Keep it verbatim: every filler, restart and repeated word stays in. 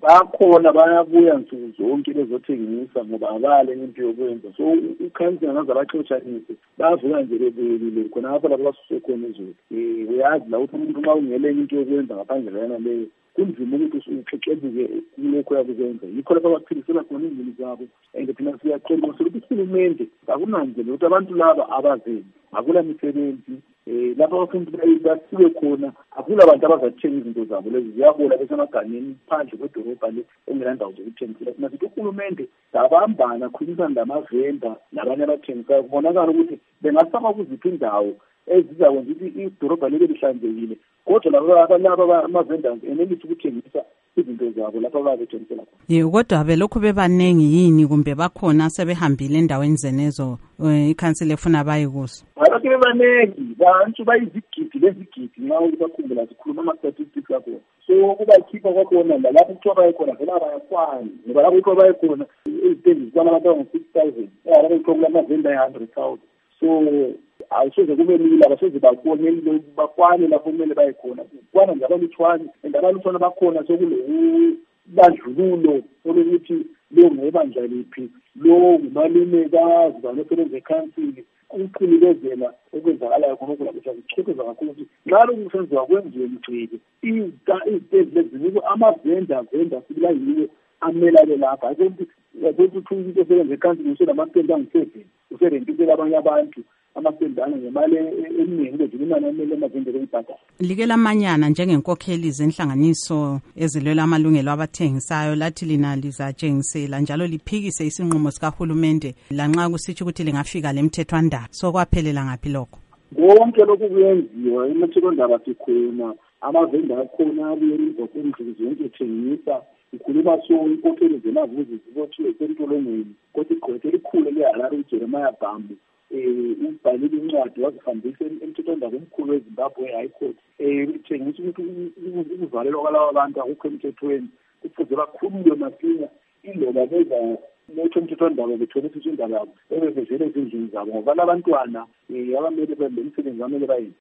bakhona bayabuya nsuku zonke bezothengisa ngoba abale into yokwenza. So ukhansela ngaze abaxotshanise bavuka nje bebuyelile khona lapho lapho basuse khona izulu. Eh uyazi la ukuthi umuntu uma ungelenye into yokwenza ngaphandle yana leyo kunzima ukuthi uxexebuke kulokho yakwenza. Yikho lapho abaphilisela khona izindlu zabo. And thina siyaqonda ukuthi uhulumende akunanzele ukuthi abantu laba abazeni akula misebenzi eh lapho abafundi basiwe khona akula abantu abazathenga izinto zabo lezi ziyabola besemagangeni phandle kwedolobha le engelandawo zokuthengisela. Thina sithi uhulumende abambana khulumisana lamavenda nabanye abathengisayo kubonakala ukuthi bengasaba ukuzipha indawo ezizakwenza ukuthi idolobha libe lihlanzekile. Kodwa laba laba amavenda enelithi ukuthengisa izinto zabo lapha ababethengisela khona. Yebo, kodwa belokhu bebaningi yini kumbe bakhona sebehambile endaweni zenezo ikhansela efuna baye kuso? Abantu bebaningi bantu bayizigidi lezigidi nxa ukubakhumbula sikhuluma ama-statistics akho. So kubakhipha kwakhona la lapho kuthiwa bayekhona vele abayakwani ngoba lapho kuthiwa bayekhona izitendi zikwana abantu abangu-six thousand lapho kuthiwa kulamavenda ayi-hundred thousand. So awusoze kube lula abasoze bakone bakwane lapho kumele bayekhona kwana nje abalutshwane and abalutshwane bakhona sokule bandlululo olokuthi lo ngebandla liphi lo ngumalumekazi banosebenza ekhansili ukuqinikezela okwenzakalayo khonokho lapho sichekeza kakhulu ukuthi nxa lokhu kusenziwa kwenziwe mgcili izitendi lezinikwe amavenda venda sibila yiwo amelane lapha akenzi ukuthi into esebenza ekhansili usenamastendi angu-seven userentisela abanye abantu amasendana ngemali eminingi bedlula imali emele amavendelo eyibhadala. Like lamanyana njengenkokheli zenhlanganiso ezilwela amalungelo abathengisayo lathi lina lizatshengisela njalo liphikise isinqumo sikahulumende lanxa kusitsho ukuthi lingafika lemthethwandaba. So kwaphelela ngaphi lokho? Konke lokhu kuyenziwa imthethwandaba sikhona amavenda akhona abuye izokwenziwa zonke ethengisa ukhuluma so inkokheli zenavuzi zibothiwe esentolongweni kodwa igqwethe elikhulu le-Harare uJeremiah Bambo ubhalile incwadi wazihambisa emthethwandaba omkhulu weZimbabwe High Court ethengisa ukuthi ukuvalelwa kwalabo bantu akukho emthethweni kufuze bakhululwe masinya iloba beza letho emthethwandaba bethole ukuthi indaba yabo bebevele ezindlini zabo ngoba labantwana abamele bemsebenzi bamele bayenze.